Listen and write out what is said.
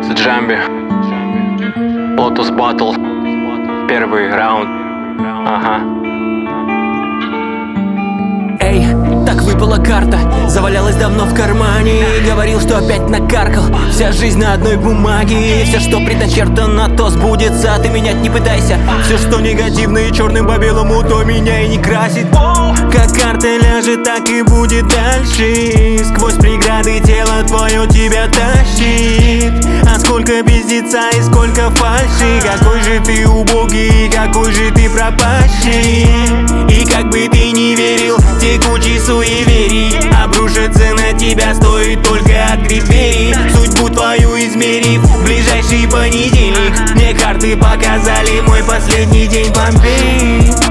Это Джамби, Lotus Battle, первый раунд. Ага. Эй, так выпала карта, завалялась давно в кармане. Говорил, что опять накаркал, вся жизнь на одной бумаге. Все, что предначертано, то сбудется, ты менять не пытайся. Все, что негативно и черным по белому, то меня и не красит. Как карта ляжет, так и будет дальше. Сквозь преграды тело твое тебя тащит. А сколько пиздеца и сколько фальши. Какой же ты убогий, какой же ты пропащий. И как бы ты не верил, текучий суеверий обрушится на тебя, стоит только открыть двери. Судьбу твою измерив в ближайший понедельник. Мне карты показали мой последний день Помпеи.